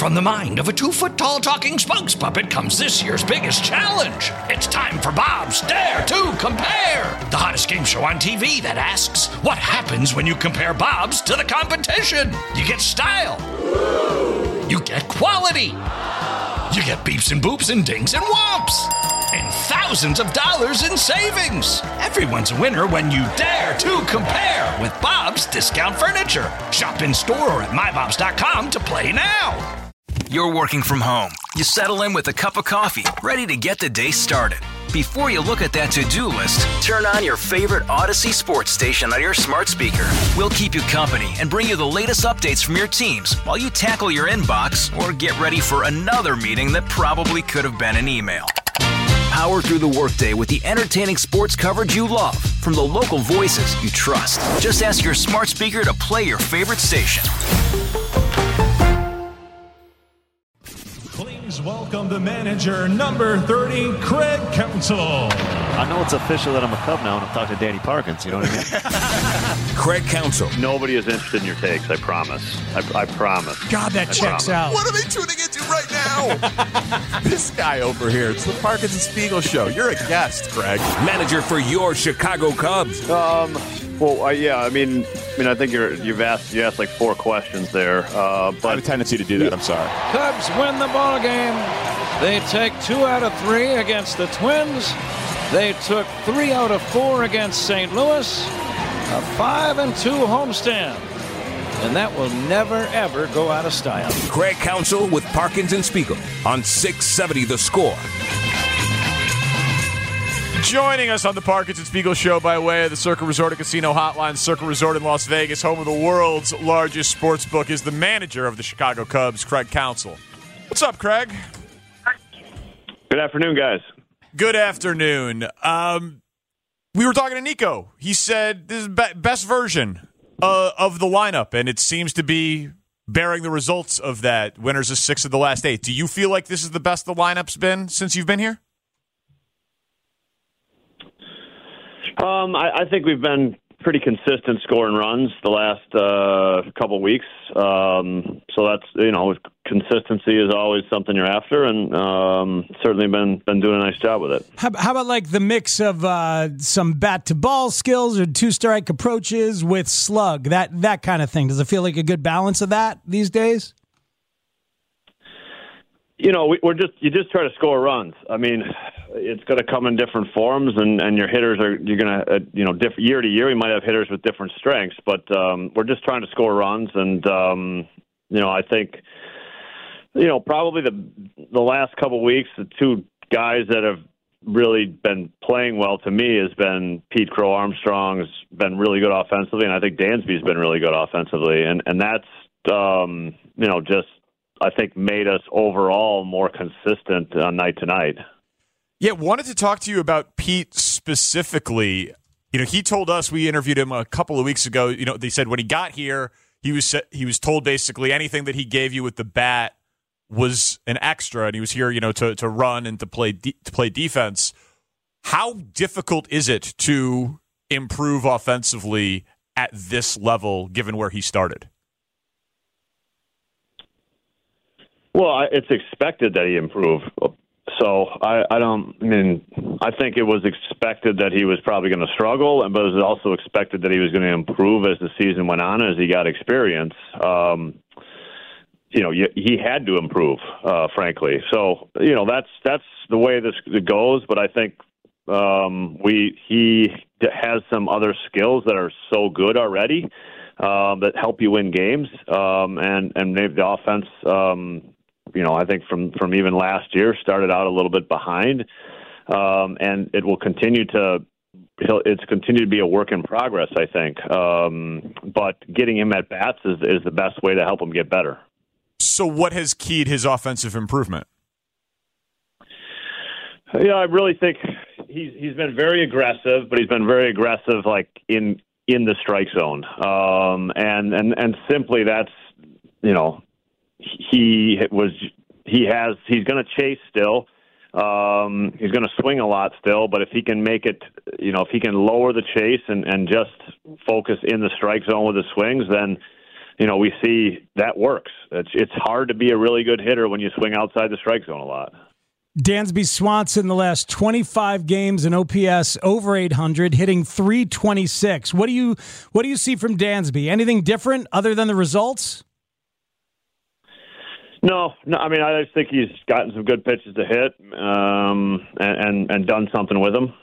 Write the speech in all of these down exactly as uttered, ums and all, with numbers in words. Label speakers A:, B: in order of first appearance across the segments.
A: From the mind of a two-foot-tall talking spokes puppet comes this year's biggest challenge. It's time for Bob's Dare to Compare, the hottest game show on T V that asks, what happens when you compare Bobs to the competition? You get style. You get quality. You get beeps and boops and dings and whomps. And thousands of dollars in savings. Everyone's a winner when you dare to compare with Bob's Discount Furniture. Shop in store or at my bobs dot com to play now.
B: You're working from home. You settle in with a cup of coffee, ready to get the day started. Before you look at that to-do list, turn on your favorite Odyssey sports station on your smart speaker. We'll keep you company and bring you the latest updates from your teams while you tackle your inbox or get ready for another meeting that probably could have been an email. Power through the workday with the entertaining sports coverage you love from the local voices you trust. Just ask your smart speaker to play your favorite station.
C: Please welcome the manager, number thirty, Craig Counsell.
D: I know it's official that I'm a Cub now, and I'm talking to Danny Parkins. You know what I mean?
E: Craig Counsell.
F: Nobody is interested in your takes. I promise. I, I promise.
G: God, that
F: I
G: checks
F: promise.
G: out.
E: What are they tuning into right now? This guy over here. It's the Parkins and Spiegel show. You're a guest, Craig. Manager for your Chicago Cubs.
F: Um. Well, uh, yeah. I mean, I mean, I think you're you've asked you asked like four questions there. Uh, but
E: I have a tendency to do that. I'm sorry.
H: Cubs win the ball game. They take two out of three against the Twins. They took three out of four against Saint Louis. A five and two homestand. And that will never, ever go out of style.
E: Craig Counsell with Parkins and Spiegel on six seventy The Score.
C: Joining us on the Parkins and Spiegel show by way of the Circa Resort and Casino Hotline, Circa Resort in Las Vegas, home of the world's largest sports book, is the manager of the Chicago Cubs, Craig Counsell. What's up, Craig?
F: good afternoon, guys.
C: Good afternoon. Um, we were talking to Nico. He said this is be- best version uh, of the lineup, and it seems to be bearing the results of that. Winners of six of the last eight. Do you feel like this is the best the lineup's been since you've been here?
F: Um, I, I think we've been pretty consistent scoring runs the last uh, couple weeks. Um, so that's, you know, consistency is always something you're after, and um, certainly been been doing a nice job with it.
G: How, how about like the mix of uh, some bat to ball skills or two strike approaches with slug, that that kind of thing? Does it feel like a good balance of that these days?
F: You know, we, we're just you just try to score runs. I mean, it's going to come in different forms, and, and your hitters are you're going to uh, you know diff- year to year we might have hitters with different strengths, but um, we're just trying to score runs, and um, you know I think you know probably the the last couple weeks the two guys that have really been playing well to me has been Pete Crow Armstrong has been really good offensively, and I think Dansby's been really good offensively, and and that's um, you know just. I think made us overall more consistent uh, night to night.
C: Yeah, wanted to talk to you about Pete specifically. You know, he told us, we interviewed him a couple of weeks ago, you know, they said when he got here, he was he was told basically anything that he gave you with the bat was an extra, and he was here, you know, to to run and to play de- to play defense. How difficult is it to improve offensively at this level given where he started?
F: Well, it's expected that he improve. So I, I don't. I mean, I think it was expected that he was probably going to struggle, but it was also expected that he was going to improve as the season went on, as he got experience. Um, you know, he had to improve, uh, frankly. So you know, that's that's the way this goes. But I think um, we he has some other skills that are so good already um, that help you win games, um, and and maybe the offense. Um, You know, I think from, from even last year started out a little bit behind, um, and it will continue to. It's continued to be a work in progress, I think. Um, but getting him at bats is is the best way to help him get better.
C: So, what has keyed his offensive improvement?
F: Yeah, I really think he's he's been very aggressive, but he's been very aggressive, like in in the strike zone, um, and and and simply that's you know. He was. He has. He's going to chase still. Um, he's going to swing a lot still. But if he can make it, you know, if he can lower the chase and, and just focus in the strike zone with his swings, then you know, we see that works. It's, it's hard to be a really good hitter when you swing outside the strike zone a lot.
G: Dansby Swanson, the last twenty-five games in O P S over eight hundred, hitting three twenty-six. What do you what do you see from Dansby? Anything different other than the results?
F: No, no. I mean, I just think he's gotten some good pitches to hit, um, and, and and done something with them.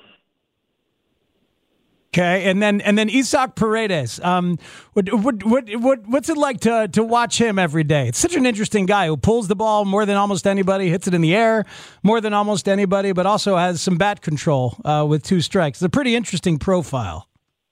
G: Okay, and then and then Isaac Paredes. Um, what what what what what's it like to to watch him every day? It's such an interesting guy who pulls the ball more than almost anybody, hits it in the air more than almost anybody, but also has some bat control uh, with two strikes. It's a pretty interesting profile.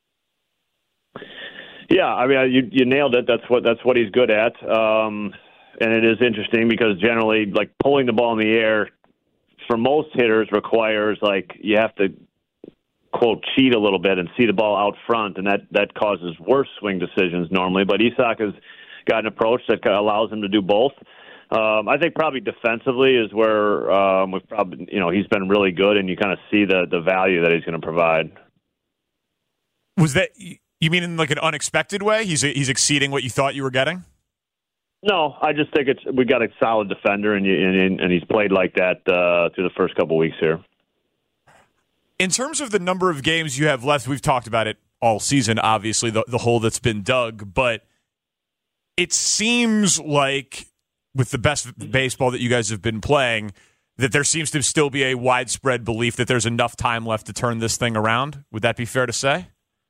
F: Yeah, I mean, you you nailed it. That's what that's what he's good at, um, and it is interesting because generally, like pulling the ball in the air for most hitters requires like you have to, quote, cheat a little bit and see the ball out front, and that, that causes worse swing decisions normally. But Isaac has got an approach that allows him to do both. Um, I think probably defensively is where um, we've probably, you know, he's been really good, and you kind of see the, the value that he's going to provide.
C: Was that, you mean in like an unexpected way? He's he's exceeding what you thought you were getting?
F: No, I just think it's we got a solid defender, and, you, and, and he's played like that uh, through the first couple weeks here.
C: In terms of the number of games you have left, we've talked about it all season, obviously, the, the hole that's been dug, but it seems like with the best baseball that you guys have been playing, that there seems to still be a widespread belief that there's enough time left to turn this thing around. Would that be fair to say?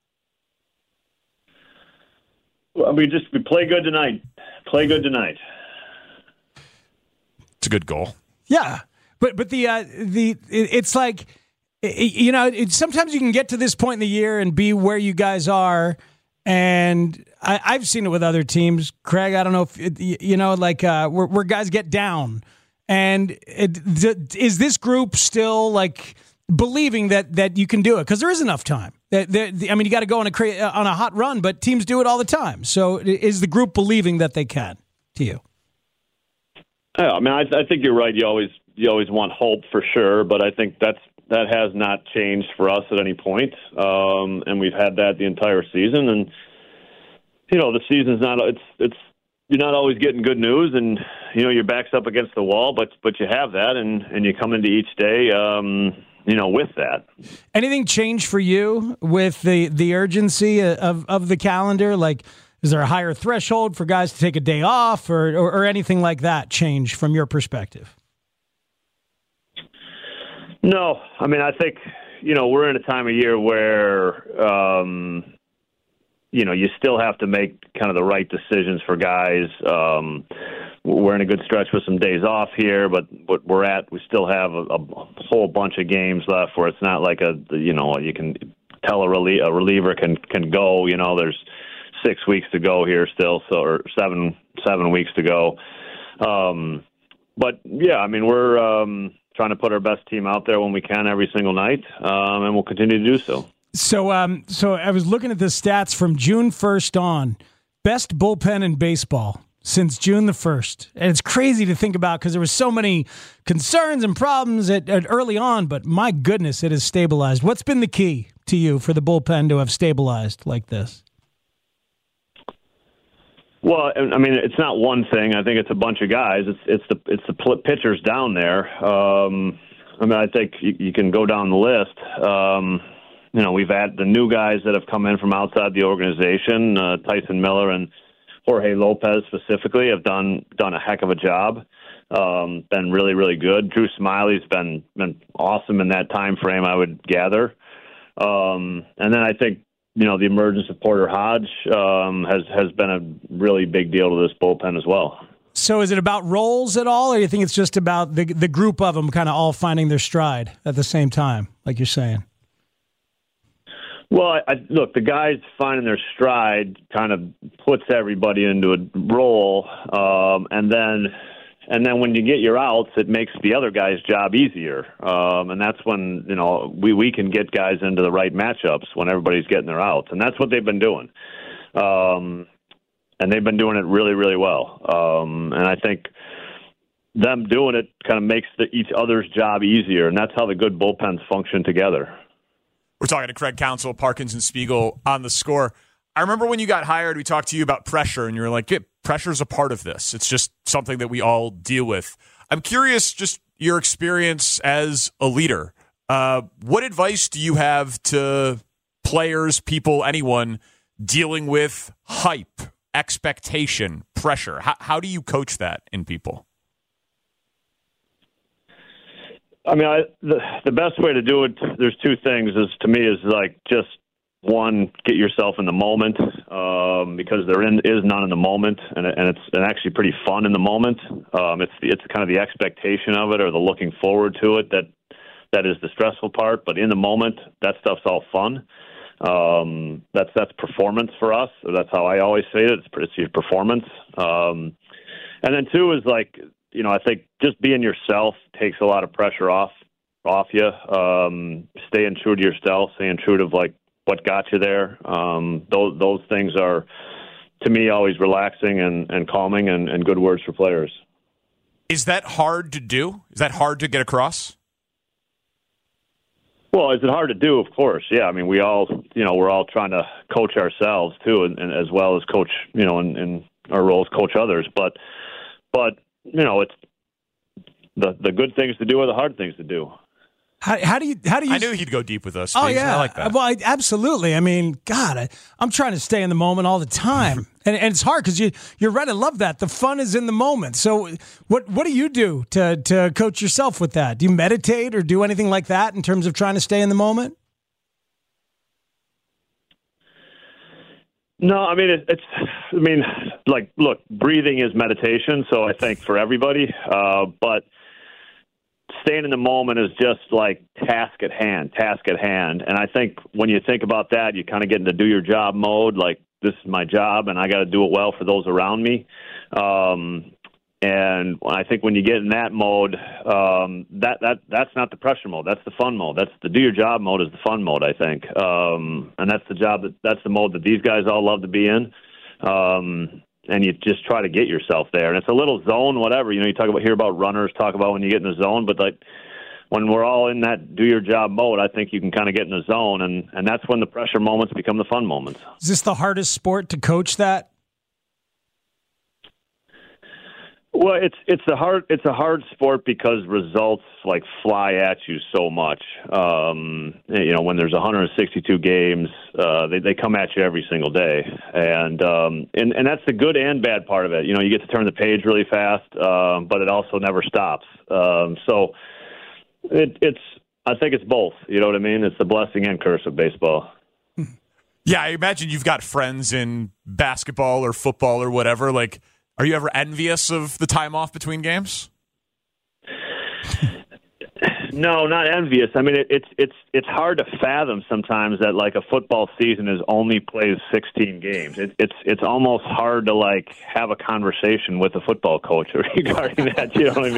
F: Well, we just we play good tonight. Play good tonight.
C: It's a good goal.
G: Yeah, but but the uh, the it, it's like, you know, it, sometimes you can get to this point in the year and be where you guys are, and I, I've seen it with other teams. Craig, I don't know if it, you know, like uh, where, where guys get down, and it, th- is this group still like believing that that you can do it because there is enough time? That, that, I mean, you got to go on a cra- on a hot run, but teams do it all the time. So, is the group believing that they can? To you?
F: Yeah, I mean, I, I think you're right. You always you always want hope for sure, but I think that's. That has not changed for us at any point, um, and we've had that the entire season. And you know, the season's not it's it's you're not always getting good news, and you know your back's up against the wall, but but you have that, and, and you come into each day, um, you know, with that.
G: Anything change for you with the the urgency of of the calendar? Like, is there a higher threshold for guys to take a day off, or or, or anything like that change from your perspective?
F: No, I mean, I think, you know, we're in a time of year where, um, you know, you still have to make kind of the right decisions for guys. Um, we're in a good stretch with some days off here, but what we're at, we still have a, a whole bunch of games left where it's not like a, you know, you can tell a, relie- a reliever can, can go, you know, there's six weeks to go here still, so, or seven, seven weeks to go. Um, but yeah, I mean, we're, um, trying to put our best team out there when we can every single night, um, and we'll continue to do so.
G: So, um, so I was looking at the stats from June first on. Best bullpen in baseball since June the first. And it's crazy to think about because there were so many concerns and problems at, at early on, but my goodness, it has stabilized. What's been the key to you for the bullpen to have stabilized like this?
F: Well, I mean, it's not one thing. I think it's a bunch of guys. It's it's the it's the pitchers down there. Um, I mean, I think you, you can go down the list. Um, you know, we've had the new guys that have come in from outside the organization. Uh, Tyson Miller and Jorge Lopez specifically have done done a heck of a job. Um, been really really good. Drew Smiley's been been awesome in that time frame, I would gather. Um, and then I think, you know, the emergence of Porter Hodge um, has, has been a really big deal to this bullpen as well.
G: So is it about roles at all, or do you think it's just about the the group of them kind of all finding their stride at the same time, like you're saying?
F: Well, I, I, look, the guys finding their stride kind of puts everybody into a role, um, and then and then when you get your outs, it makes the other guy's job easier, um, and that's when, you know, we, we can get guys into the right matchups when everybody's getting their outs, and that's what they've been doing, um, and they've been doing it really, really well, um, and I think them doing it kind of makes the, each other's job easier, and that's how the good bullpens function together.
C: We're talking to Craig Counsell, Parkins and Spiegel on The Score. I remember when you got hired, we talked to you about pressure, and you were like, yeah, pressure's a part of this. It's just something that we all deal with. I'm curious, just your experience as a leader. Uh, what advice do you have to players, people, anyone dealing with hype, expectation, pressure? How, how do you coach that in people?
F: I mean, I, the the best way to do it, there's two things, is to me, is like just, one, get yourself in the moment, um, because there in, is none in the moment, and, and it's and actually pretty fun in the moment. Um, it's it's kind of the expectation of it or the looking forward to it that that is the stressful part. But in the moment, that stuff's all fun. Um, that's that's performance for us. That's how I always say it. It's, it's your performance. Um, and then two is like, you know, I think just being yourself takes a lot of pressure off off you. Um, staying true to yourself, staying true to like what got you there. Um, those those things are, to me, always relaxing and, and calming and, and good words for players.
C: Is that hard to do? Is that hard to get across?
F: Well, is it hard to do? Of course, yeah. I mean, we all, you know, we're all trying to coach ourselves too, and, and as well as coach, you know, in, in our roles, coach others. But, but you know, it's the the good things to do are the hard things to do.
G: How, how do you? How do you?
C: I knew he'd go deep with us.
G: Oh
C: Speaks.
G: yeah,
C: I like that.
G: Well, I, absolutely. I mean, God, I, I'm trying to stay in the moment all the time, and, and it's hard because you you're right. I love that. The fun is in the moment. So, what what do you do to to coach yourself with that? Do you meditate or do anything like that in terms of trying to stay in the moment?
F: No, I mean it, it's. I mean, like, look, breathing is meditation. So I think for everybody, uh, but. Staying in the moment is just like task at hand, task at hand. And I think when you think about that, you kind of get into do your job mode. Like, this is my job and I got to do it well for those around me. Um, and I think when you get in that mode, um, that, that, that's not the pressure mode. That's the fun mode. That's the do your job mode is the fun mode, I think. Um, and that's the job that that's the mode that these guys all love to be in. Um, And you just try to get yourself there. And it's a little zone, whatever. You know, you talk about, hear about runners, talk about when you get in the zone. But, like, when we're all in that do-your-job mode, I think you can kind of get in the zone. And, and that's when the pressure moments become the fun moments.
G: Is this the hardest sport to coach that?
F: Well, it's it's a hard it's a hard sport because results like fly at you so much. Um, you know, when there's one hundred sixty-two games, uh, they they come at you every single day, and um, and and that's the good and bad part of it. You know, you get to turn the page really fast, um, but it also never stops. Um, so it, it's I think it's both. You know what I mean? It's the blessing and curse of baseball.
C: Yeah, I imagine you've got friends in basketball or football or whatever. Like, are you ever envious of the time off between games?
F: No, not envious. I mean, it, it's it's it's hard to fathom sometimes that like a football season is only plays sixteen games. It, it's it's almost hard to like have a conversation with a football coach regarding that. You know what I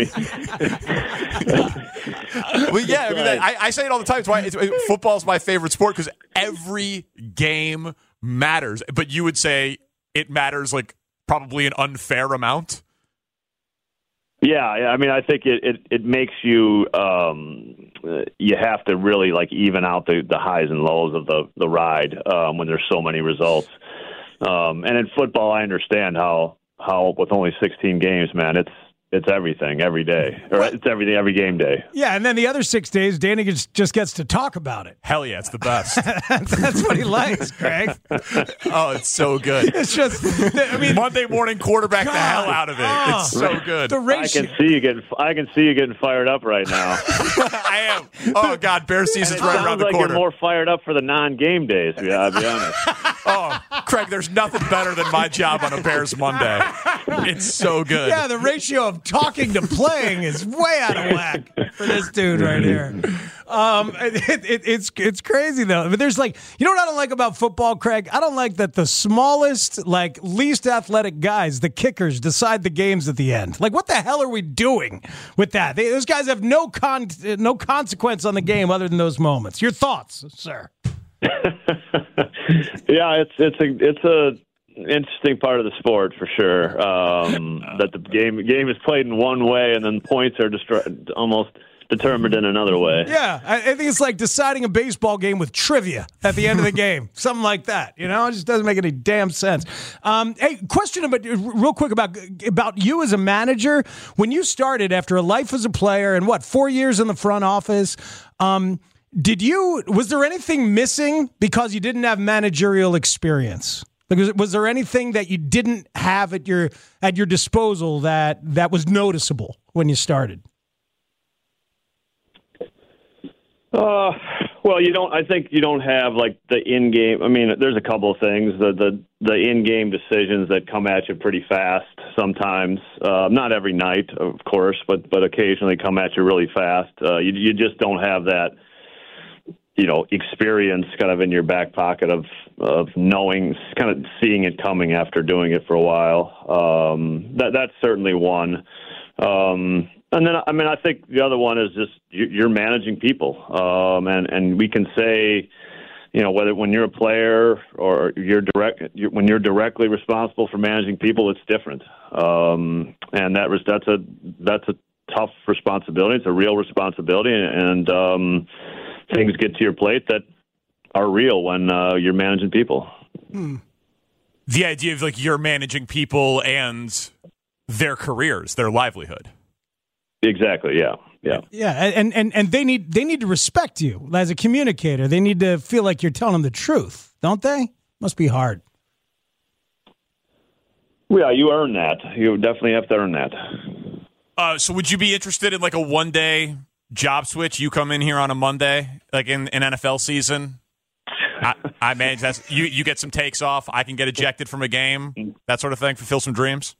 F: mean?
C: Well, yeah, I mean, I, I say it all the time. It's why it's, football's my favorite sport because every game matters. But you would say it matters like probably an unfair amount.
F: Yeah, I mean, I think it, it, it makes you um, you have to really like even out the, the highs and lows of the the ride um, when there's so many results. Um, and in football, I understand how how with only sixteen games, man, it's it's everything every day, or it's everything every game day.
G: Yeah, and then the other six days, Danny gets, just gets to talk about it.
C: Hell yeah, it's the best.
G: That's what he likes, Greg.
C: Oh, it's so good.
G: It's just, I mean,
C: Monday morning quarterback
G: God.
C: the hell out of it.
G: Oh,
C: it's so good.
G: The
F: I
G: ratio.
F: can see you getting I can see you getting fired up right now.
C: I am. Oh God, Bear season's
F: It
C: right
F: sounds
C: around the
F: like
C: corner.
F: You're more fired up for the non-game days. Yeah, I'll be honest.
C: Oh, Craig, there's nothing better than my job on a Bears Monday. It's so good.
G: Yeah, the ratio of talking to playing is way out of whack for this dude right here. Um, it, it, it's it's crazy though. But there's like, you know what I don't like about football, Craig? I don't like that the smallest, like least athletic guys, the kickers, decide the games at the end. Like, what the hell are we doing with that? They, those guys have no con no consequence on the game other than those moments. Your thoughts, sir?
F: Yeah, it's it's a it's a interesting part of the sport for sure. Um, that the game game is played in one way, and then points are destroyed almost determined in another way.
G: Yeah, I, I think it's like deciding a baseball game with trivia at the end of the game, something like that. You know, it just doesn't make any damn sense. Um, hey, question about real quick about about you as a manager. When you started after a life as a player and what four years in the front office, um, did you was there anything missing because you didn't have managerial experience? Like, was, was there anything that you didn't have at your at your disposal that that was noticeable when you started?
F: Uh, well, you don't. I think you don't have like the in-game. I mean, there's a couple of things. The the the in-game decisions that come at you pretty fast sometimes. Uh, not every night, of course, but but occasionally come at you really fast. Uh, you you just don't have that, you know, experience kind of in your back pocket of of knowing, kind of seeing it coming after doing it for a while. Um, that that's certainly one. Um, And then, I mean, I think the other one is just you're managing people, um, and and we can say, you know, whether when you're a player or you're direct, you're, when you're directly responsible for managing people, it's different, um, and that was that's a that's a tough responsibility. It's a real responsibility, and um, things get to your plate that are real when uh, you're managing people.
C: Hmm. The idea of like you're managing people and their careers, their livelihood.
F: Exactly. Yeah. Yeah.
G: Yeah. And, and, and they need they need to respect you as a communicator. They need to feel like you're telling them the truth, don't they? Must be hard.
F: Yeah, you earn that. You definitely have to earn that.
C: Uh, so would you be interested in like a one day job switch? You come in here on a Monday, like in an N F L season. I, I manage that. You you get some takes off. I can get ejected from a game. That sort of thing. Fulfill some dreams.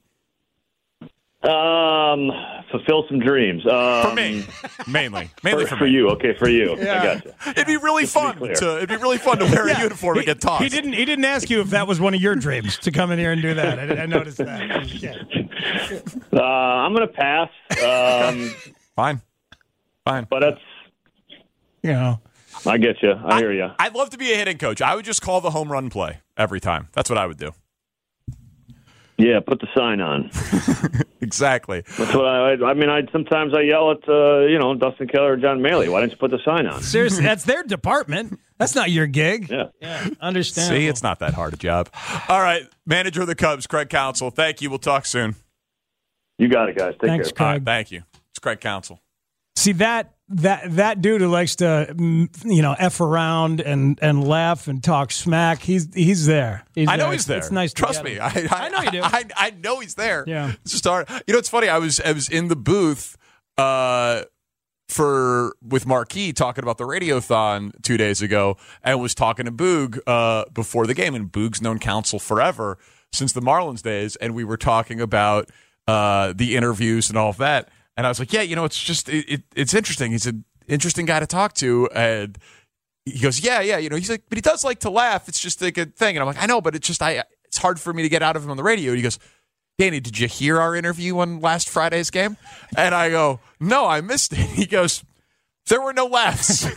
F: Um, fulfill some dreams. Um,
C: for me, mainly, mainly
F: for,
C: for,
F: for
C: me.
F: you. Okay, for you.
G: Yeah.
F: I got you.
C: It'd be really
F: Just to
C: fun
F: be
C: to. It'd be really fun to wear
G: Yeah.
C: a uniform
G: he,
C: and get tossed.
G: He didn't. He didn't ask you if that was one of your dreams to come in here and do that. I, I noticed that. Yeah.
F: Uh, I'm gonna pass. Um,
C: Fine, fine.
F: but that's.
G: You know.
F: I get you. I, I hear you.
C: I'd love to be a hitting coach. I would just call the home run play every time. That's what I would do.
F: Yeah, put the sign on.
C: Exactly.
F: That's what I. I mean, I sometimes I yell at uh, you know Dustin Keller or John Maley. Why didn't you put the sign on?
G: Seriously, that's their department. That's not your gig.
F: Yeah.
G: Yeah. Understand.
C: See, it's not that hard a job. All right, manager of the Cubs, Craig Counsell. Thank you. We'll talk soon.
F: You got it, guys. Take
G: Thanks,
F: care.
C: All
G: Craig.
C: right, thank you. It's Craig Counsell.
G: See that that that dude who likes to mm, you know f around and, and laugh and talk smack. He's he's there. He's
C: I know
G: there.
C: he's there.
G: It's nice. To
C: Trust
G: get
C: me.
G: him.
C: I, I,
G: I know you do.
C: I, I know he's there.
G: Yeah.
C: It's just hard. You know, it's funny. I was I was in the booth uh, for with Marquis talking about the Radiothon two days ago, and was talking to Boog uh, before the game. And Boog's known Counsell forever since the Marlins days, and we were talking about uh, the interviews and all of that. And I was like, yeah, you know, it's just it, it, it's interesting. He's an interesting guy to talk to, and he goes, yeah, yeah, you know, he's like, but he does like to laugh. It's just like a thing. And I'm like, I know, but it's just I. It's hard for me to get out of him on the radio. And he goes, Danny, did you hear our interview on last Friday's game? And I go, no, I missed it. He goes, there were no laughs. he's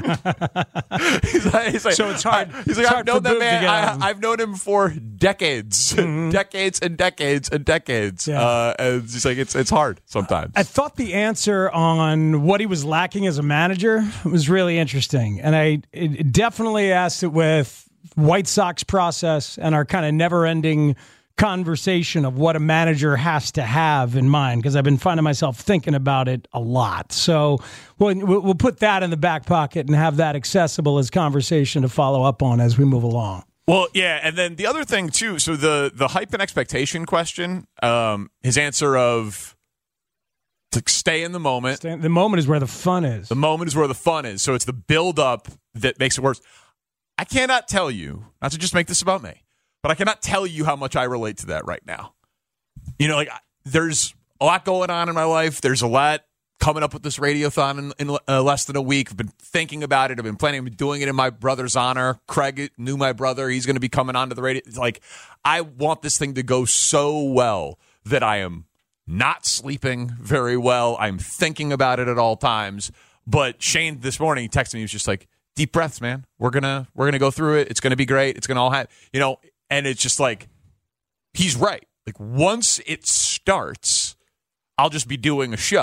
C: like, he's like,
G: So it's hard.
C: I, he's
G: it's
C: like,
G: hard
C: I've known
G: for
C: that
G: Boog to
C: man.
G: get out of him.
C: I, I've known him for decades,
G: Mm-hmm.
C: decades and decades and decades.
G: Yeah.
C: Uh, and he's like, it's it's hard sometimes.
G: I thought the answer on what he was lacking as a manager was really interesting, and I it definitely asked it with White Sox process and our kind of never-ending conversation of what a manager has to have in mind, because I've been finding myself thinking about it a lot. So we'll, we'll put that in the back pocket and have that accessible as conversation to follow up on as we move along.
C: Well, yeah, and then the other thing too. So the the hype and expectation question. Um, his answer of to stay in the moment.
G: The moment is where the fun is.
C: The moment is where the fun is. So it's the build up that makes it worse. I cannot tell you, not to just make this about me, but I cannot tell you how much I relate to that right now. You know, like there's a lot going on in my life. There's a lot coming up with this Radiothon in, in uh, less than a week. I've been thinking about it. I've been planning on doing it in my brother's honor. Craig knew my brother. He's going to be coming onto the radio. It's like, I want this thing to go so well that I am not sleeping very well. I'm thinking about it at all times. But Shane this morning texted me. He was just like, deep breaths, man. We're gonna we're gonna go through it. It's gonna be great. It's gonna all happen. You know, and it's just like he's right. Like once it starts, I'll just be doing a show,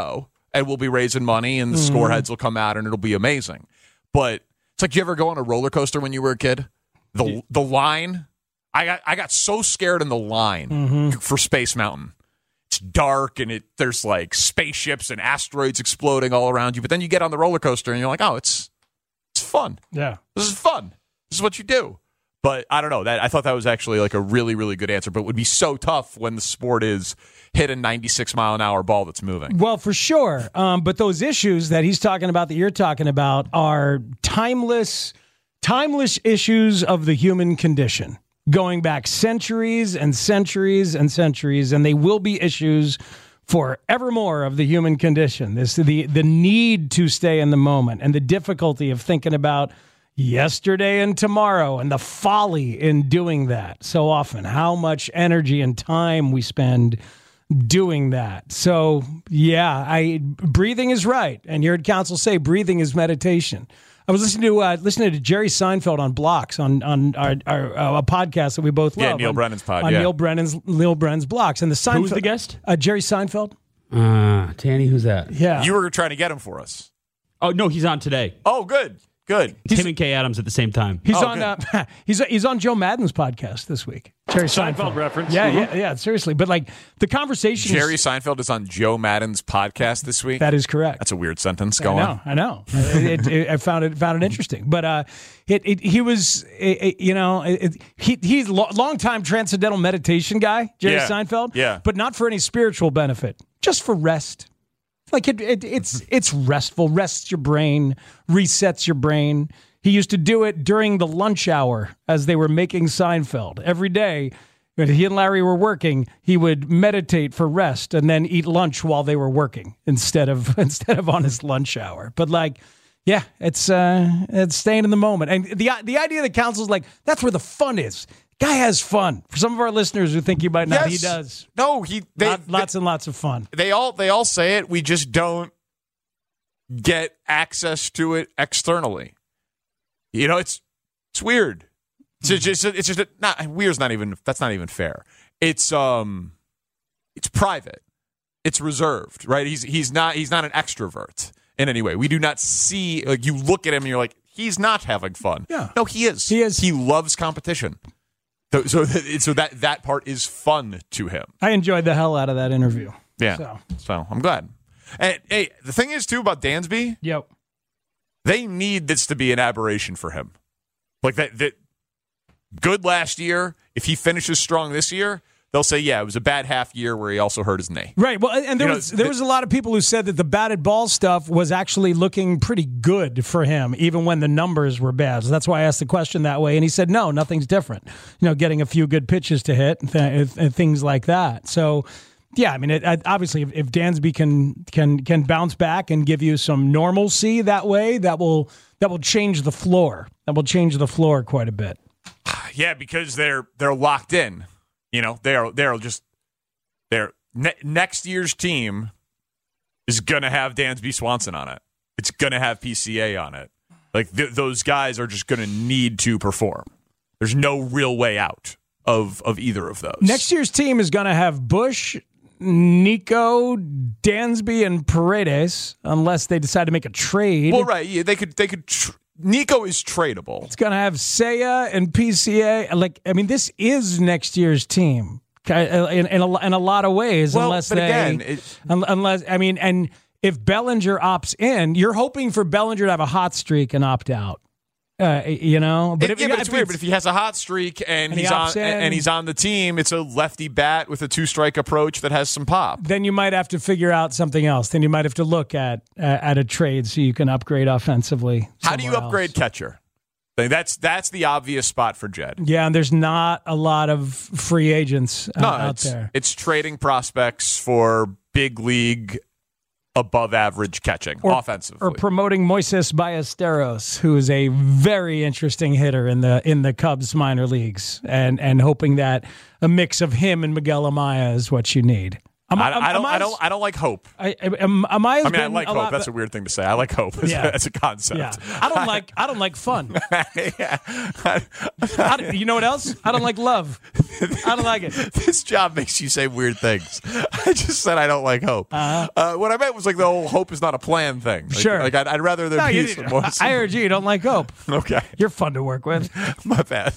C: and we'll be raising money, and the mm. score heads will come out, and it'll be amazing. But it's like, you ever go on a roller coaster when you were a kid? The the line, I got I got so scared in the line mm-hmm. for Space Mountain. It's dark, and it there's like spaceships and asteroids exploding all around you. But then you get on the roller coaster, and you're like, oh, it's it's fun.
G: Yeah,
C: this is fun. This is what you do. But I don't know. That I thought that was actually like a really, really good answer. But it would be so tough when the sport is hit a ninety-six mile an hour ball that's moving.
G: Well, for sure. Um, but those issues that he's talking about, that you're talking about, are timeless, timeless issues of the human condition, going back centuries and centuries and centuries, and they will be issues forevermore of the human condition. This the the need to stay in the moment and the difficulty of thinking about yesterday and tomorrow, and the folly in doing that so often, how much energy and time we spend doing that. So, yeah, I breathing is right. And you heard counsel say breathing is meditation. I was listening to uh, listening to Jerry Seinfeld on Blocks, on on our, our uh, a podcast that we both love.
C: Yeah, Neil
G: on,
C: Brennan's pod.
G: On
C: yeah.
G: Neil Brennan's Neil Brennan's Blocks. And the Seinfeld,
I: who's the guest?
G: Uh, Jerry Seinfeld.
I: Uh, Tanny, who's that?
G: Yeah.
C: You were trying to get him for us.
I: Oh, no, he's on today.
C: Oh, good. Good.
I: He's, Tim and Kay Adams at the same time.
G: He's
C: oh,
G: on. Uh, he's he's on Joe Madden's podcast this week. Jerry Seinfeld,
D: Seinfeld reference.
G: Yeah,
D: mm-hmm.
G: yeah, yeah. Seriously, but like the conversation.
C: Jerry Seinfeld is on Joe Madden's podcast this week.
G: That is correct.
C: That's a weird sentence. Go
G: I know,
C: on.
G: I know. it, it, it, I found it found it interesting, but uh, it, it he was it, it, you know it, he he's a lo- long time transcendental meditation guy, Jerry
C: yeah.
G: Seinfeld.
C: Yeah,
G: but not for any spiritual benefit, just for rest. Like it, it it's it's restful, rests your brain, resets your brain. He used to do it during the lunch hour as they were making Seinfeld. Every day, when he and Larry were working, he would meditate for rest and then eat lunch while they were working instead of instead of on his lunch hour. But like, yeah, it's uh, it's staying in the moment. And the the idea that counsel's like, that's where the fun is. Guy has fun. For some of our listeners who think you might not, yes. he does.
C: No, he they,
G: Lot, lots
C: they,
G: and lots of fun.
C: They all they all say it. We just don't get access to it externally. You know, it's it's weird. It's just it's just not weird's not even that's not even fair. It's um it's private. It's reserved, right? He's he's not he's not an extrovert in any way. We do not see, like, you look at him and you're like, he's not having fun.
G: Yeah.
C: No, he is.
G: He is.
C: He loves competition. So so, so that that part is fun to him.
G: I enjoyed the hell out of that interview.
C: Yeah.
G: So,
C: so I'm glad. And hey, the thing is too about Dansby,
G: yep.
C: they need this to be an aberration for him. Like that, that good last year. If he finishes strong this year, they'll say, yeah, it was a bad half year where he also hurt his knee.
G: Right. Well, and there you was know, there was a lot of people who said that the batted ball stuff was actually looking pretty good for him, even when the numbers were bad. So that's why I asked the question that way. And he said, no, nothing's different. You know, getting a few good pitches to hit and, th- and things like that. So, yeah, I mean, it, obviously, if, if Dansby can can can bounce back and give you some normalcy that way, that will that will change the floor. That will change the floor quite a bit.
C: Yeah, because they're they're locked in. You know, they're they're just they're ne- next year's team is gonna have Dansby Swanson on it. It's gonna have P C A on it. Like th- those guys are just gonna need to perform. There's no real way out of of either of those.
G: Next year's team is gonna have Bush, Nico, Dansby, and Paredes, unless they decide to make a trade.
C: Well, right, yeah, they could they could. Tr- Nico is tradable.
G: It's going to have Seiya and P C A. Like, I mean, this is next year's team in, in, a, in a lot of ways.
C: Well,
G: unless
C: but
G: they,
C: again, it,
G: unless I mean, and if Bellinger opts in, you're hoping for Bellinger to have a hot streak and opt out. Uh, you know,
C: but,
G: but,
C: it,
G: if,
C: yeah, but
G: if
C: it's weird. But if he has a hot streak and, and he's he on in, and he's on the team, it's a lefty bat with a two strike approach that has some pop.
G: Then you might have to figure out something else. Then you might have to look at uh, at a trade so you can upgrade offensively.
C: How do you upgrade else. catcher? That's that's the obvious spot for Jed.
G: Yeah, and there's not a lot of free agents uh,
C: no,
G: out
C: it's,
G: there.
C: It's trading prospects for big league, above average catching
G: or,
C: offensively,
G: or promoting Moises Ballesteros, who is a very interesting hitter in the in the Cubs minor leagues, and and hoping that a mix of him and Miguel Amaya is what you need. Am
C: I,
G: am-
C: I don't.
G: am
C: I don't. I don't like hope.
G: I, am, am I? As
C: I mean, I
G: been
C: like
G: a
C: hope.
G: lot-
C: That's a weird thing to say. I like hope. As,
G: Yeah.
C: as a concept.
G: Yeah, I don't like. I don't like fun.
C: yeah.
G: I don't- you know what else? I don't like love. I don't like it.
C: This job makes you say weird things. I just said I don't like hope.
G: Uh-huh.
C: Uh, what I meant was like the whole hope is not a plan thing. Like,
G: Sure.
C: Like I'd, I'd rather there
G: No,
C: be
G: you-
C: some more.
G: I heard you. You don't like hope.
C: Okay.
G: You're fun to work with.
C: My bad.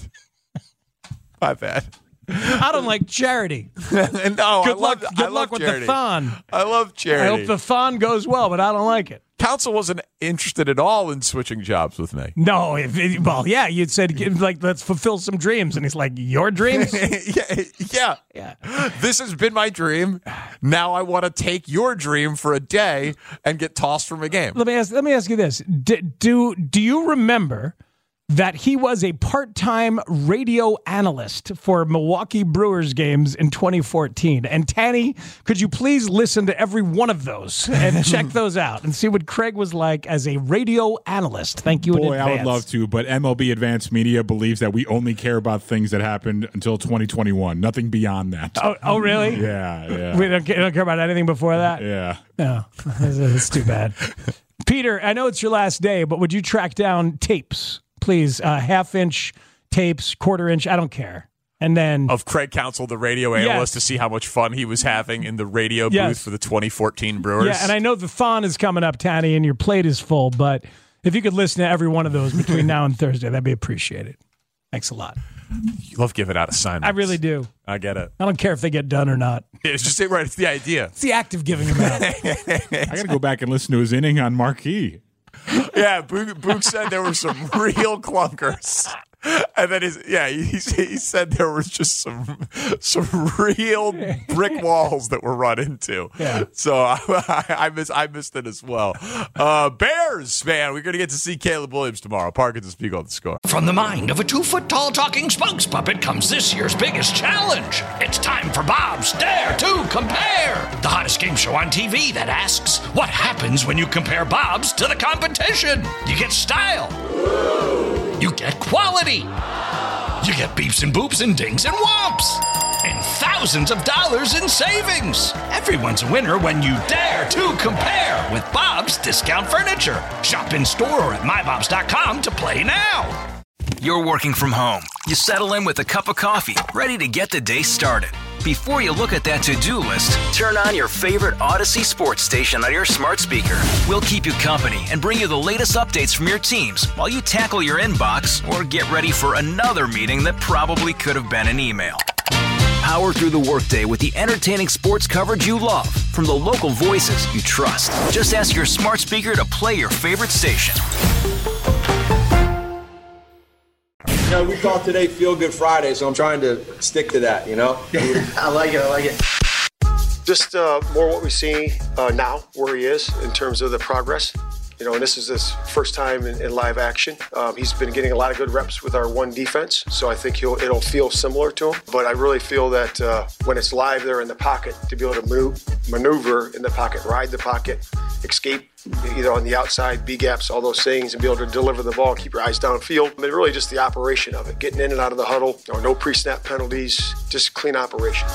C: My bad.
G: I don't like charity.
C: And no, I
G: Good luck.
C: love,
G: Good
C: I
G: luck
C: love
G: with
C: charity.
G: the thon.
C: I love
G: I
C: charity.
G: hope the thon goes well, but I don't like it.
C: Council wasn't interested at all in switching jobs with me.
G: No, if it, well, yeah, you said like let's fulfill some dreams, and he's like, your dreams.
C: yeah, yeah,
G: yeah.
C: This has been my dream. Now I want to take your dream for a day and get tossed from a game.
G: Let me ask. Let me ask you this: D- Do do you remember that he was a part-time radio analyst for Milwaukee Brewers games in twenty fourteen? And Tanny, could you please listen to every one of those and check those out and see what Craig was like as a radio analyst? Thank you in
J: Boy,
G: advance.
J: I would love to, but M L B Advanced Media believes that we only care about things that happened until twenty twenty-one, nothing beyond that.
G: Oh, oh really?
J: Yeah, yeah.
G: We don't, ca- don't care about anything before that?
J: Yeah.
G: No, that's, that's too bad. Peter, I know it's your last day, but would you track down tapes? Please, uh, half-inch tapes, quarter-inch, I don't care. And then...
C: Of Craig Counsell, the radio analyst,
G: Yes.
C: to see how much fun he was having in the radio
G: Yes.
C: booth for the twenty fourteen Brewers.
G: Yeah, and I know the thon is coming up, Tanny, and your plate is full, but if you could listen to every one of those between now and Thursday, that'd be appreciated. Thanks a lot.
C: You love giving out assignments.
G: I really do.
C: I get it.
G: I don't care if they get done or not.
C: It's just it, right. It's the idea.
G: It's the act of giving them out.
J: I got to go back and listen to his inning on Marquee.
C: Yeah, Boog, Boog said there were some real clunkers. And then his, yeah, he, he said there was just some some real brick walls that were run into.
G: Yeah.
C: So I, I, miss, I missed it as well. Uh, Bears, man, we're going to get to see Caleb Williams tomorrow. Parkins and Spiegel on The Score.
A: From the mind of a two-foot-tall talking spokes puppet comes this year's biggest challenge. It's time for Bob's Dare to Compare, the hottest game show on T V that asks, what happens when you compare Bob's to the competition? You get style. You get quality. You get beeps and boops and dings and whomps. And thousands of dollars in savings. Everyone's a winner when you dare to compare with Bob's Discount Furniture. Shop in store or at my bobs dot com to play now.
B: You're working from home. You settle in with a cup of coffee, ready to get the day started. Before you look at that to-do list, turn on your favorite Odyssey sports station on your smart speaker. We'll keep you company and bring you the latest updates from your teams while you tackle your inbox or get ready for another meeting that probably could have been an email. Power through the workday with the entertaining sports coverage you love from the local voices you trust. Just ask your smart speaker to play your favorite station.
K: You know, we call today Feel Good Friday, so I'm trying to stick to that, you know?
L: I like it, I like it. Just uh, more what we see uh, now, where he is in terms of the progress. You know, and this is his first time in, in live action. Um, he's been getting a lot of good reps with our one defense, so I think he'll it'll feel similar to him. But I really feel that uh, when it's live there in the pocket, to be able to move, maneuver in the pocket, ride the pocket, escape either on the outside, B-gaps, all those things, and be able to deliver the ball and keep your eyes downfield. I mean, really just the operation of it, getting in and out of the huddle, or no pre-snap penalties, just clean operation.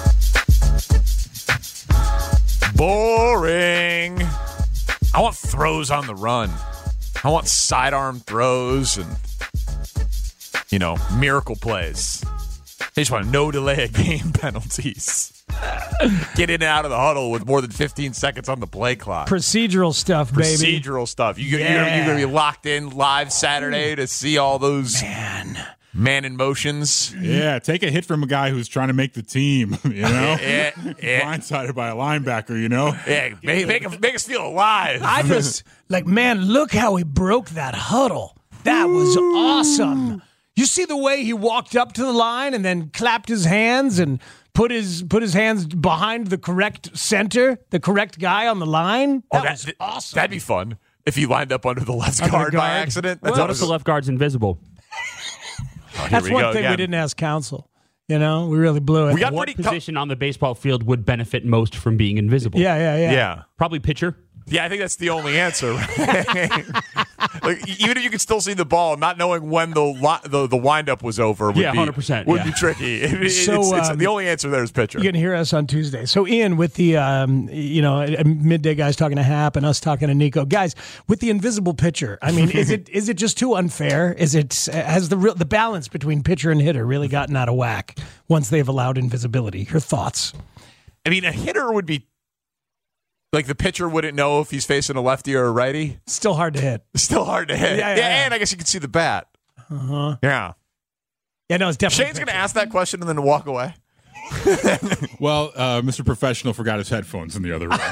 C: Boring. I want throws on the run. I want sidearm throws and, you know, miracle plays. I just want no delay of game penalties. Get in and out of the huddle with more than fifteen seconds on the play clock.
G: Procedural stuff, baby.
C: Procedural stuff. You,
G: Yeah.
C: You're, you're going to be locked in live Saturday to see all those
G: man,
C: man in motions.
J: Yeah, take a hit from a guy who's trying to make the team, you know?
C: Yeah, yeah.
J: Blindsided by a linebacker, you know?
C: Yeah, make, make, make us feel alive.
G: I just, like, man, look how he broke that huddle. That was awesome. You see the way he walked up to the line and then clapped his hands and put his put his hands behind the correct center, the correct guy on the line? That,
C: Oh, that-
G: was awesome.
C: That'd be fun if he lined up under the left
G: Under the
C: guard, by
G: guard?
C: accident.
G: Well,
C: That's
I: What if the left guard's invisible?
C: Oh, here
G: That's
C: we
G: one
C: go
G: thing
C: again.
G: we didn't ask counsel. You know, we really blew it.
C: We got
I: What
C: pretty
I: position on the baseball field would benefit most from being invisible?
G: yeah, yeah, yeah.
C: Yeah.
I: Probably pitcher.
C: Yeah, I think that's the only answer. like even if you could still see the ball, not knowing when the li- the, the windup was over would
I: Yeah,
C: be
I: one hundred percent,
C: would
I: yeah.
C: be tricky. It- it-
G: So,
C: it's, it's,
G: um,
C: the only answer there is pitcher.
G: You're going to hear us on Tuesday. So, Ian, with the, um, you know, midday guys talking to Hap and us talking to Nico. Guys, with the invisible pitcher, I mean, is it is it just too unfair? Is it, has the real, the balance between pitcher and hitter really gotten out of whack once they've allowed invisibility? Your thoughts?
C: I mean, a hitter would be like the pitcher wouldn't know if he's facing a lefty or a righty.
G: Still hard to hit.
C: Still hard to hit.
G: Yeah,
C: Yeah,
G: yeah, yeah.
C: and I guess you can see the bat.
G: Uh-huh.
C: Yeah.
G: Yeah, no, it's definitely.
C: Shane's going to ask that question and then walk away.
J: Well, uh, Mister Professional forgot his headphones in the other room.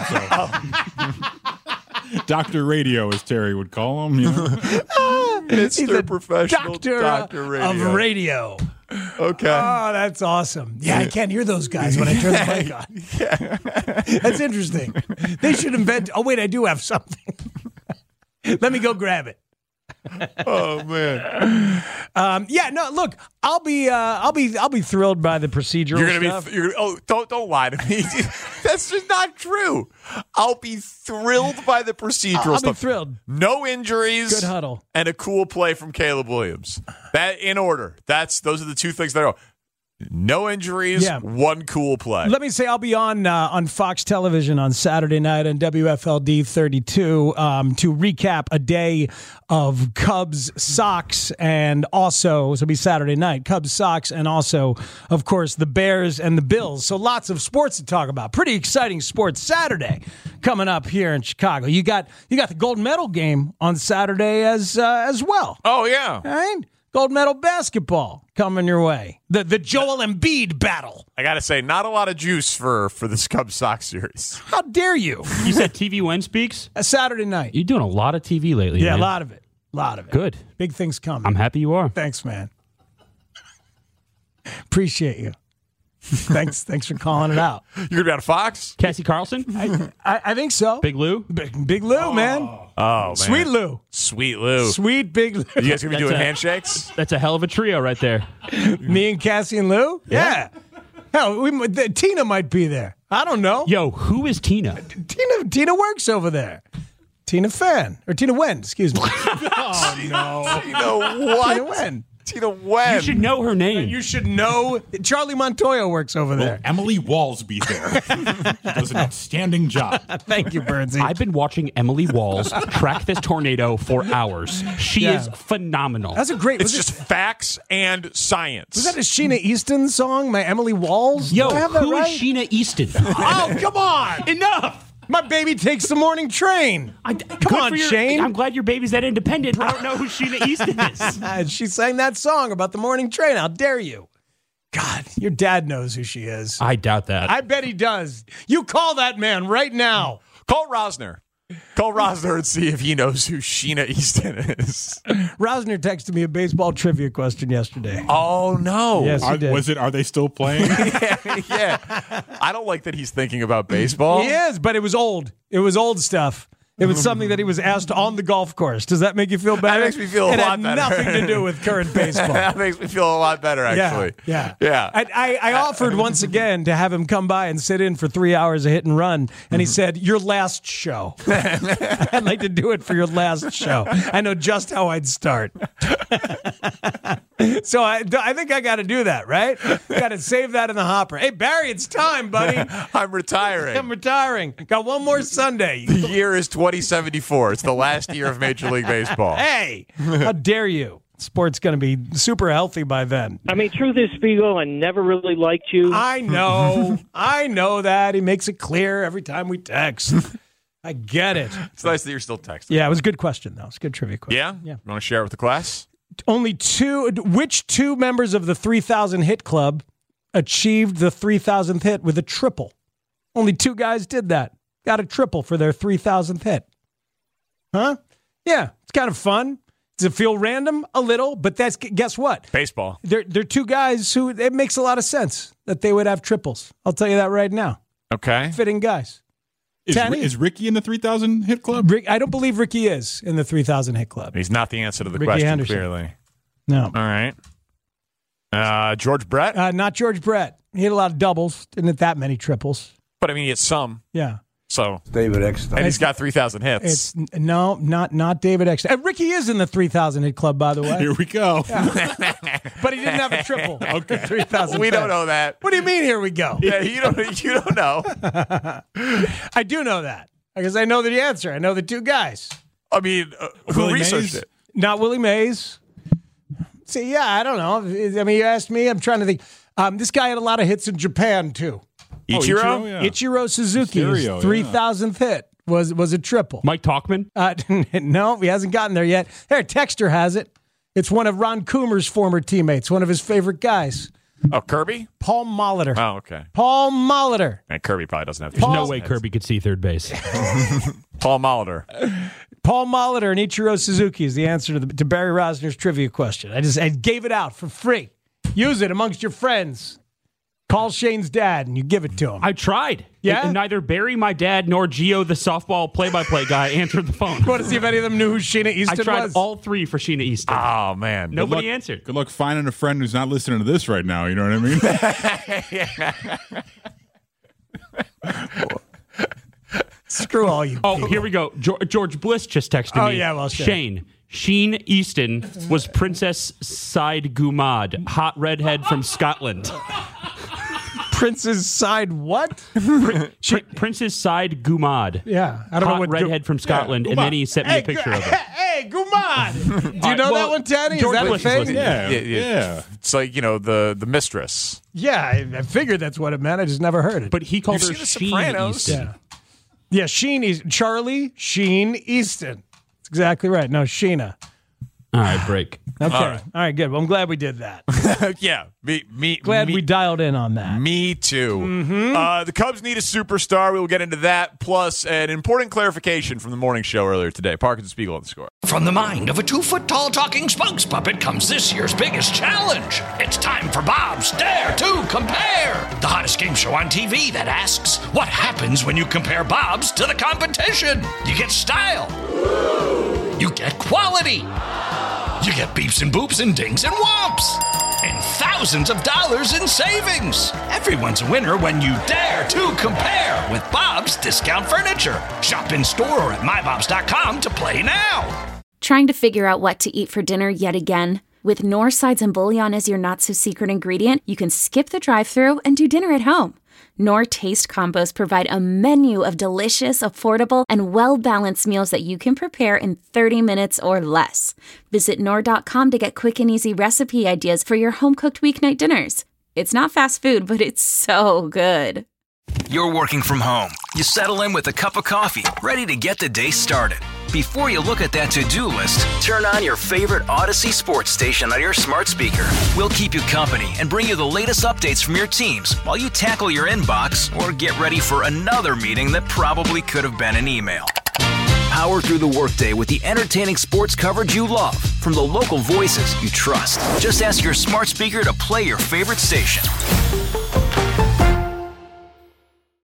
J: So. Doctor Radio, as Terry would call him. You know?
C: Mister Professional
G: Doctor,
C: Doctor Radio.
G: of radio.
C: Okay.
G: Oh, that's awesome. Yeah, I can't hear those guys when I turn the mic on.
C: Yeah.
G: That's interesting. They should invent. Oh, wait, I do have something. Let me go grab it.
C: Oh man.
G: Um, yeah, no. Look, I'll be, uh, I'll be, I'll be thrilled by the procedural
C: You're gonna
G: stuff.
C: be. You're, oh, don't don't lie to me. That's just not true. I'll be thrilled by the procedural
G: I'll be
C: stuff.
G: thrilled.
C: No injuries.
G: Good huddle.
C: And a cool play from Caleb Williams. That in order. That's those are the two things that are. No injuries.
G: Yeah.
C: One cool play.
G: Let me say I'll be on uh, on Fox Television on Saturday night on W F L D thirty-two um, to recap a day of Cubs Sox and also, so it'll be Saturday night, Cubs Sox and also, of course, the Bears and the Bills. So lots of sports to talk about. Pretty exciting sports Saturday coming up here in Chicago. You got you got the gold medal game on Saturday as uh, as well.
C: Oh yeah.
G: All right. Gold medal basketball coming your way. The the Joel Embiid battle.
C: I gotta say, not a lot of juice for for this Cubs Sox series.
G: How dare you?
I: You said T V When speaks?
G: A Saturday night.
I: You're doing a lot of T V lately,
G: Yeah,
I: man.
G: a lot of it. A lot of it.
I: Good.
G: Big things coming.
I: I'm happy you are.
G: Thanks, man. Appreciate you. Thanks thanks for calling it out.
C: You're gonna be on Fox?
I: Cassie Carlson?
G: I, I, I think so.
I: Big Lou?
G: Big, Big Lou, man.
C: Oh, man.
G: Sweet Lou.
C: Sweet Lou.
G: Sweet Big Lou.
C: You guys gonna be
I: That's
C: doing
I: a-
C: handshakes?
I: That's a hell of a trio right there.
G: Me and Cassie and Lou? Yeah. Hell, we, might- the, Tina might be there. I don't know.
I: Yo, who is Tina?
G: Tina Tina works over there. Tina Fan. Or Tina Wen, excuse me. Oh, no.
C: Tina what?
G: Tina Wen.
C: Tina Wen.
I: You should know her name.
G: You should know. Charlie Montoya works over
J: Well,
G: there.
J: Emily Walsby there. She does an outstanding job.
G: Thank you, Bernsey.
I: I've been watching Emily Walls track this tornado for hours. She
G: Yeah.
I: is phenomenal.
G: That's a great.
C: It's
G: was
C: just
G: it-
C: facts and science.
G: Was that a Sheena Easton song? My Emily Walls?
I: Yo,
G: Do I have that
I: who is
G: right?
I: Sheena Easton?
G: Oh, come on!
I: Enough!
G: My baby takes the morning train.
I: I,
G: Come on, Shane.
I: I'm glad your baby's that independent. I don't know who Sheena Easton is.
G: Uh, she sang that song about the morning train. How dare you? God, your dad knows who she is.
I: I doubt that.
G: I bet he does. You call that man right now.
C: Call Rosner. Call Rosner and see if he knows who Sheena Easton is.
G: Rosner texted me a baseball trivia question yesterday.
C: Oh, no.
G: Yes, he
J: Are,
G: did.
J: was it? Are they still playing?
C: yeah, yeah. I don't like that he's thinking about baseball.
G: He is, but it was old. It was old stuff. It was something that he was asked on the golf course. Does that make you feel better?
C: That makes me feel a
G: it
C: lot
G: had
C: better.
G: nothing to do with current baseball.
C: That makes me feel a lot better, actually.
G: Yeah,
C: Yeah.
G: yeah. I, I, I offered once again to have him come by and sit in for three hours of hit and run, and he said, "Your last show." I'd like to do it for your last show. I know just how I'd start. So I, I think I got to do that, right? Got to save that in the hopper. Hey, Barry, it's time, buddy.
C: I'm retiring.
G: I'm retiring. Got one more Sunday.
C: The year is twenty seventy-four. It's the last year of Major League Baseball.
G: Hey, how dare you? Sport's going to be super healthy by then.
M: I mean, truth is, Spiegel, I never really liked you.
G: I know. I know that. He makes it clear every time we text. I get it.
C: It's nice that you're still texting.
G: Yeah, it was a good question, though. It's a good trivia question.
C: Yeah?
G: Yeah.
C: You want to share it with the class?
G: Only two. Which two members of the three thousand hit club achieved the three thousandth hit with a triple? Only two guys did that. Got a triple for their three thousandth hit. Huh? Yeah, it's kind of fun. Does it feel random? A little, but that's, guess what?
C: Baseball.
G: They're, they're two guys who, it makes a lot of sense that they would have triples. I'll tell you that right now.
C: Okay.
G: Fitting guys.
J: Is,
G: Tanny?
J: is Ricky in the three thousand hit club?
G: Rick, I don't believe Ricky is in the three thousand hit club.
C: He's not the answer to the
G: Ricky
C: question,
G: Henderson.
C: clearly.
G: No.
C: All right. Uh, George Brett?
G: Uh, not George Brett. He had a lot of doubles, didn't hit that many triples.
C: But, I mean, he had some.
G: Yeah.
C: So
E: David Eckstein.
C: And he's got three thousand hits.
G: It's no, not not David Eckstein. Uh, Ricky is in the three thousand hit club, by the way.
J: Here we go.
G: Yeah. But he didn't have a triple.
J: Okay,
G: three thousand.
C: We don't know that.
G: What do you mean? Here we go.
C: Yeah, you don't. You don't know.
G: I do know that because I know the answer. I know the two guys.
C: I mean, uh, who
J: Willie
C: researched
J: Mays?
C: it?
G: Not Willie Mays. See, yeah, I don't know. I mean, you asked me. I'm trying to think. Um, this guy had a lot of hits in Japan too.
C: Ichiro?
J: Oh, Ichiro, yeah.
G: Ichiro Suzuki, his
J: Stereo, yeah.
G: three thousandth hit was was a triple.
I: Mike Talkman?
G: Uh, no, he hasn't gotten there yet. There, Texter has it. It's one of Ron Coomer's former teammates, one of his favorite guys.
C: Oh, Kirby?
G: Paul Molitor.
C: Oh, okay.
G: Paul Molitor.
C: And Kirby probably doesn't have
I: There's no
C: Paul-
I: way Kirby could see third base.
C: Paul Molitor.
G: Paul Molitor and Ichiro Suzuki is the answer to, the, to Barry Rosner's trivia question. I just I gave it out for free. Use it amongst your friends. Call Shane's dad and you give it to him.
I: I tried.
G: Yeah?
I: And neither Barry, my dad, nor Gio, the softball play-by-play guy, answered the phone.
G: Want to see if any of them knew who Sheena Easton
I: I tried
G: was?
I: all three for Sheena Easton.
C: Oh, man.
I: Nobody
J: Good luck-
I: answered.
J: Good luck finding a friend who's not listening to this right now. You know what I mean?
G: Screw all you
I: Oh,
G: people.
I: here we go. George, George Bliss just texted
G: Oh,
I: me.
G: yeah, well, sure.
I: Shane, Sheen Easton was Princess Side Gumad, hot redhead from Scotland.
G: Prince's side what?
I: Pr- Prince's Side Gumad.
G: Yeah, I don't
I: hot
G: know what
I: redhead from Scotland, and then he sent me
G: Hey,
I: a picture
G: gu-
I: of her.
G: Hey, Gumad. Do you
I: right,
G: know
I: well,
G: that one, Teddy? Is
I: George
G: that a
I: Bush is
G: thing?
I: listening.
J: Yeah,
C: Yeah, yeah.
J: yeah.
C: It's like, you know, the, the mistress.
G: Yeah, I, I figured that's what it meant. I just never heard it.
I: But he called
C: You've
I: her
C: seen The
I: Sheen
C: Sopranos.
I: Easton.
G: yeah, yeah, Sheen Easton. Charlie Sheen Easton. That's exactly right. No, Sheena.
I: All right, break.
G: Okay.
C: All
G: All
C: right.
G: right, good. Well, I'm glad we did that.
C: yeah. Me, me,
G: Glad
C: me,
G: we dialed in on that.
C: Me too.
G: Mm-hmm.
C: Uh, the Cubs need a superstar. We will get into that, plus an important clarification from the morning show earlier today. Parkins and Spiegel on the score.
A: From the mind of a two-foot-tall talking spokes puppet comes this year's biggest challenge. It's time for Bob's Dare to Compare, the hottest game show on T V that asks, what happens when you compare Bob's to the competition? You get style. You get quality. You get beeps and boops and dings and whomps. And thousands of dollars in savings. Everyone's a winner when you dare to compare with Bob's Discount Furniture. Shop in store or at my bobs dot com to play now.
N: Trying to figure out what to eat for dinner yet again? With Knorr sides and bouillon as your not-so-secret ingredient, you can skip the drive-thru and do dinner at home. Knorr Taste Combos provide a menu of delicious, affordable, and well-balanced meals that you can prepare in thirty minutes or less. Visit Knorr dot com to get quick and easy recipe ideas for your home-cooked weeknight dinners. It's not fast food, but it's so good.
B: You're working from home. You settle in with a cup of coffee, ready to get the day started. Before you look at that to-do list, turn on your favorite Odyssey sports station on your smart speaker. We'll keep you company and bring you the latest updates from your teams while you tackle your inbox or get ready for another meeting that probably could have been an email. Power through the workday with the entertaining sports coverage you love from the local voices you trust. Just ask your smart speaker to play your favorite station.